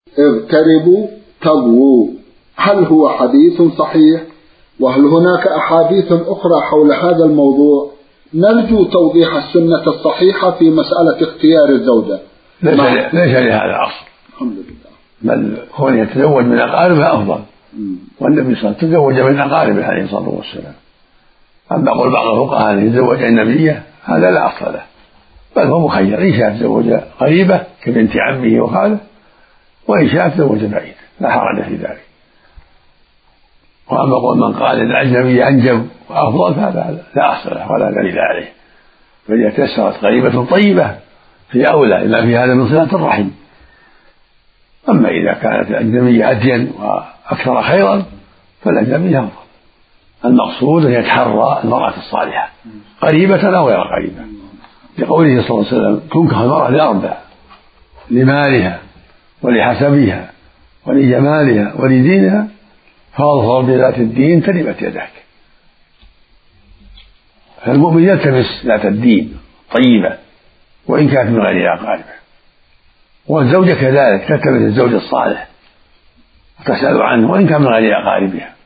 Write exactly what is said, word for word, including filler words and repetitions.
اغتربوا تضووا، هل هو حديث صحيح؟ وهل هناك أحاديث أخرى حول هذا الموضوع؟ نرجو توضيح السنة الصحيحة في مسألة اختيار الزوجة. ليس, ليس لهذا أصل، الحمد لله، بل كون يتزوج من أقاربه أفضل، والنبي صلى الله عليه وسلم تزوج من أقاربه عليه الصلاة والسلام. أما قول بعض الفقهاء أن يتزوج النبية هذا لا أصل له، بل هو مخير، إن شاء تزوج قريبة كبنت عمه وخاله، وإن شاء تزوج بعيد لا حرج في ذلك. وأما قول من قال أن الأجنبية أنجب وأفضل فهذا لا أصل له ولا دليل عليه، فإذا تيسرت قريبة طيبة في أولى إلا في هذا من صلة الرحم. أما إذا كانت الأجنبية أدين وأكثر خيرا فالأجنبية أفضل. المقصود أن يتحرى المرأة الصالحة قريبة أو غير قريبة، لقوله صلى الله عليه وسلم: تنكح المرأة لأربع: لمالها ولحسبها ولجمالها ولدينها، فاظفر بذات الدين تربت يداك. فالمؤمن يلتمس ذات الدين طيبة وإن كانت من غير أقاربه، والزوجة كذلك تلتمس الزوج الصالح وتسأل عنه وإن كان من غير أقاربها.